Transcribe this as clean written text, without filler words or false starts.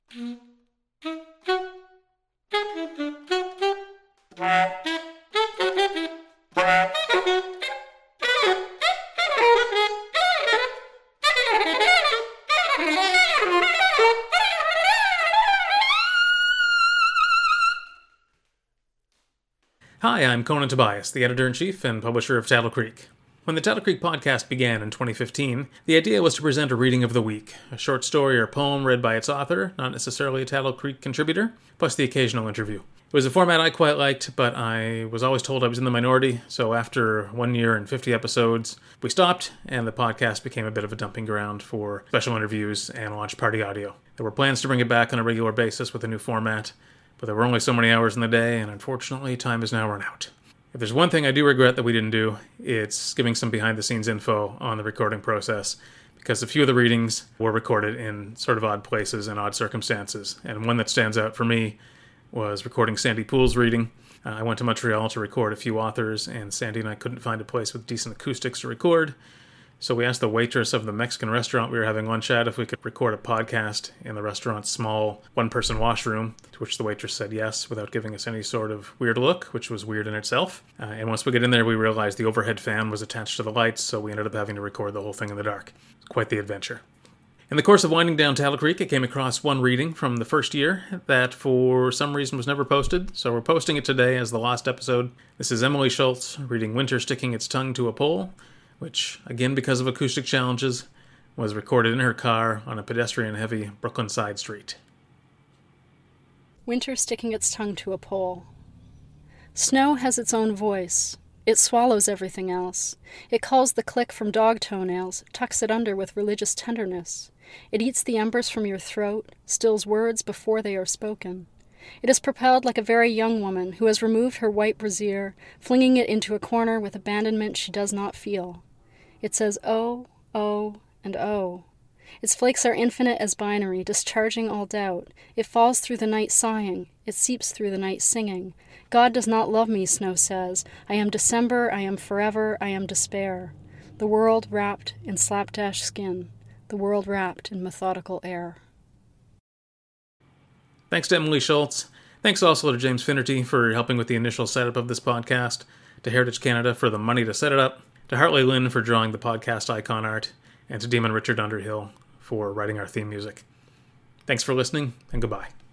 Hi, I'm Conan Tobias, the editor-in-chief and publisher of Tattle Creek. When the Tattle Creek podcast began in 2015, the idea was to present a reading of the week, a short story or poem read by its author, not necessarily a Tattle Creek contributor, plus the occasional interview. It was a format I quite liked, but I was always told I was in the minority, so after 1 year and 50 episodes, we stopped, and the podcast became a bit of a dumping ground for special interviews and launch party audio. There were plans to bring it back on a regular basis with a new format, but there were only so many hours in the day, and unfortunately, time has now run out. If there's one thing I do regret that we didn't do, it's giving some behind-the-scenes info on the recording process, because a few of the readings were recorded in sort of odd places and odd circumstances, and one that stands out for me was recording Sandy Poole's reading. I went to Montreal to record a few authors, and Sandy and I couldn't find a place with decent acoustics to record, so we asked the waitress of the Mexican restaurant we were having lunch at if we could record a podcast in the restaurant's small one-person washroom, to which the waitress said yes without giving us any sort of weird look, which was weird in itself. And once we get in there, we realized the overhead fan was attached to the lights, so we ended up having to record the whole thing in the dark. Quite the adventure. In the course of winding down Tattle Creek, I came across one reading from the first year that for some reason was never posted, so we're posting it today as the last episode. This is Emily Schultz reading Winter Sticking Its Tongue to a Pole, which, again because of acoustic challenges, was recorded in her car on a pedestrian-heavy Brooklyn side street. Winter sticking its tongue to a pole. Snow has its own voice. It swallows everything else. It calls the click from dog toenails, tucks it under with religious tenderness. It eats the embers from your throat, stills words before they are spoken. It is propelled like a very young woman who has removed her white brassiere, flinging it into a corner with abandonment she does not feel. It says oh, oh, and oh. Its flakes are infinite as binary, discharging all doubt. It falls through the night sighing. It seeps through the night singing. God does not love me, Snow says. I am December, I am forever, I am despair. The world wrapped in slapdash skin. The world wrapped in methodical air. Thanks to Emily Schultz. Thanks also to James Finnerty for helping with the initial setup of this podcast, to Heritage Canada for the money to set it up, to Hartley Lynn for drawing the podcast icon art, and to Damon Richard Underhill for writing our theme music. Thanks for listening, and goodbye.